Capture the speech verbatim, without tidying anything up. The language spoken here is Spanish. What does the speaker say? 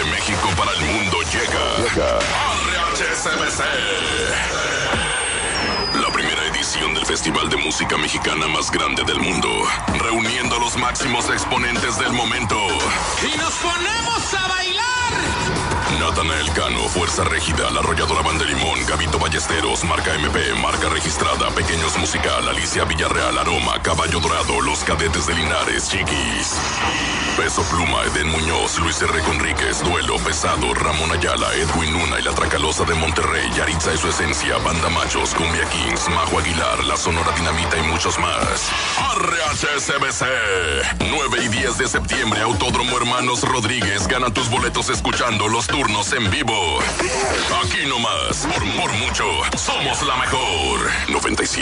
De México para el mundo llega, llega. R H S B C. La primera edición del Festival de Música Mexicana más grande del mundo, reuniendo a los máximos exponentes del momento. ¡Y nos ponemos a bailar! Natanael Cano, Fuerza Régida, La Arrolladora Banda de Limón, Gabito Ballesteros, Marca M P, Marca Registrada, Pequeños Musical, Alicia Villarreal, Aroma, Caballo Dorado, Los Cadetes de Linares, Chiquis. Peso Pluma, Eden Muñoz, Luis R. Conríquez, Duelo, Pesado, Ramón Ayala, Edwin Luna y La Tracalosa de Monterrey, Yaritza y su esencia, Banda Machos, Cumbia Kings, Majo Aguilar, La Sonora Dinamita y muchos más. R H S B C. nueve y diez de septiembre, Autódromo Hermanos Rodríguez. Gana tus boletos escuchando los turnos en vivo. Aquí nomás, por, por mucho, somos la mejor. noventa y siete